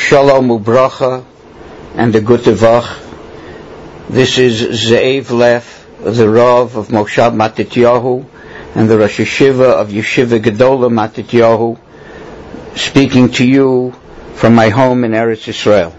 Shalom ubracha and a gute Vach. This is Ze'ev Leff, the Rav of Moshav Matityahu and the Rosh Yeshiva of Yeshiva Gedola Matityahu, speaking to you from my home in Eretz Yisrael.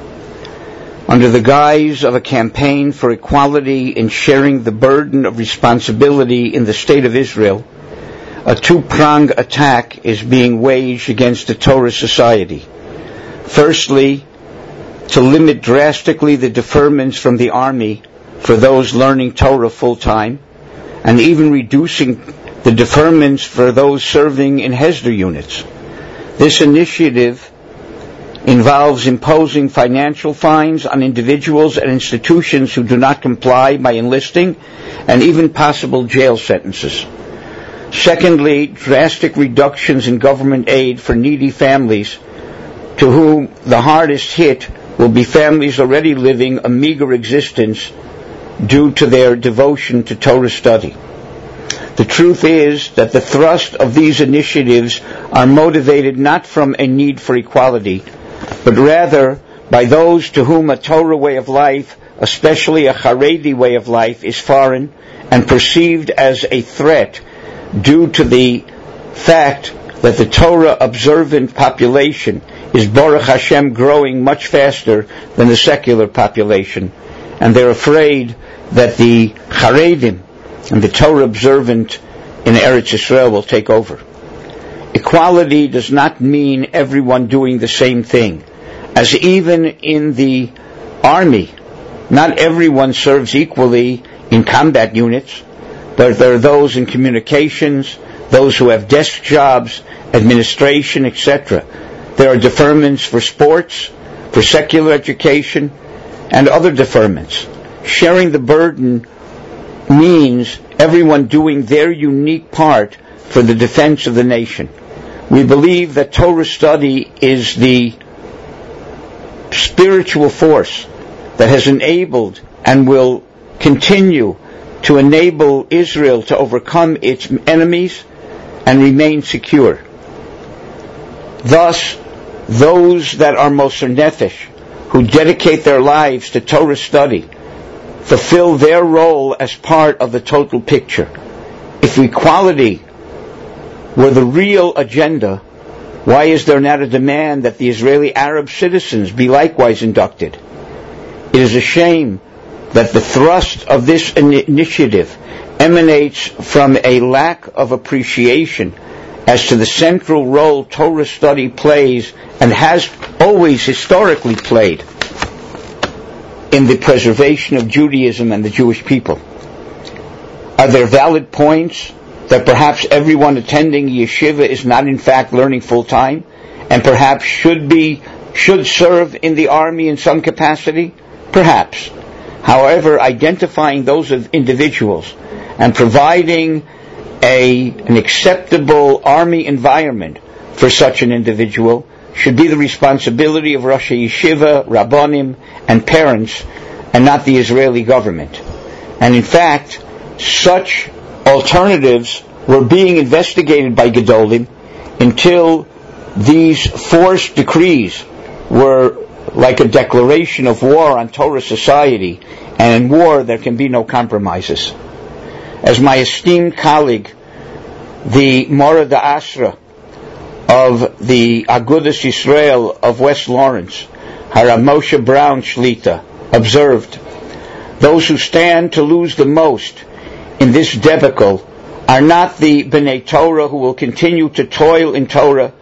Under the guise of a campaign for equality in sharing the burden of responsibility in the State of Israel, a two-pronged attack is being waged against the Torah society. Firstly, to limit drastically the deferments from the army for those learning Torah full-time, and even reducing the deferments for those serving in Hesder units. This initiative involves imposing financial fines on individuals and institutions who do not comply by enlisting, and even possible jail sentences. Secondly, drastic reductions in government aid for needy families, to whom the hardest hit will be families already living a meager existence due to their devotion to Torah study. The truth is that the thrust of these initiatives are motivated not from a need for equality, but rather by those to whom a Torah way of life, especially a Haredi way of life, is foreign and perceived as a threat due to the fact that the Torah observant population is Baruch Hashem growing much faster than the secular population, and they're afraid that the Haredim and the Torah observant in Eretz Yisrael will take over. Equality does not mean everyone doing the same thing, as even in the army, not everyone serves equally in combat units, but there are those in communications, those who have desk jobs, administration, etc. There are deferments for sports, for secular education, and other deferments. Sharing the burden means everyone doing their unique part for the defense of the nation. We believe that Torah study is the spiritual force that has enabled and will continue to enable Israel to overcome its enemies and remain secure. Thus, those that are Moser Nefesh, who dedicate their lives to Torah study, fulfill their role as part of the total picture. If equality were the real agenda, why is there not a demand that the Israeli Arab citizens be likewise inducted? It is a shame that the thrust of this initiative emanates from a lack of appreciation as to the central role Torah study plays and has always historically played in the preservation of Judaism and the Jewish people. Are there valid points that perhaps everyone attending yeshiva is not in fact learning full-time and perhaps should serve in the army in some capacity? Perhaps. However, identifying those individuals and providing an acceptable army environment for such an individual should be the responsibility of Rosh Yeshiva, Rabbanim, and parents, and not the Israeli government. And in fact, such alternatives were being investigated by Gedolim until these forced decrees were like a declaration of war on Torah society, and in war there can be no compromises. As my esteemed colleague, the Mora D'Asra of the Agudas Yisrael of West Lawrence, Harav Moshe Brown Shlita, observed, those who stand to lose the most in this debacle are not the B'nai Torah who will continue to toil in Torah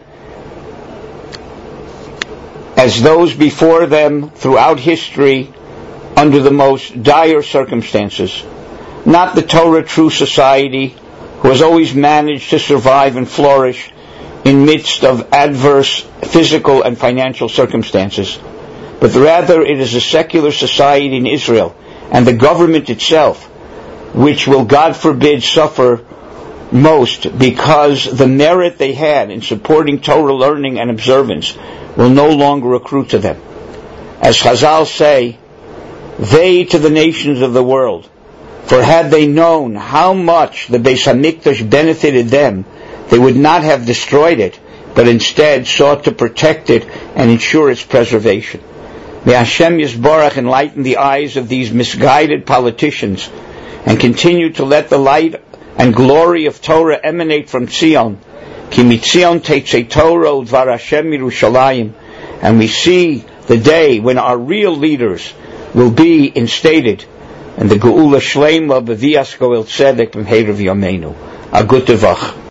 as those before them throughout history under the most dire circumstances, not the Torah true society who has always managed to survive and flourish in midst of adverse physical and financial circumstances, but rather it is a secular society in Israel and the government itself which will, God forbid, suffer most because the merit they had in supporting Torah learning and observance will no longer accrue to them. As Chazal say, they to the nations of the world, for had they known how much the Beis HaMikdash benefited them, they would not have destroyed it, but instead sought to protect it and ensure its preservation. May Hashem Yisborach enlighten the eyes of these misguided politicians and continue to let the light and glory of Torah emanate from Tzion. Ki mitzion teitzei Torah udvar Hashem Yerushalayim. And we see the day when our real leaders will be instated, and the Geula Shleima b'vias Goel Tzedek b'mheirav Yameinu. A good Tevach.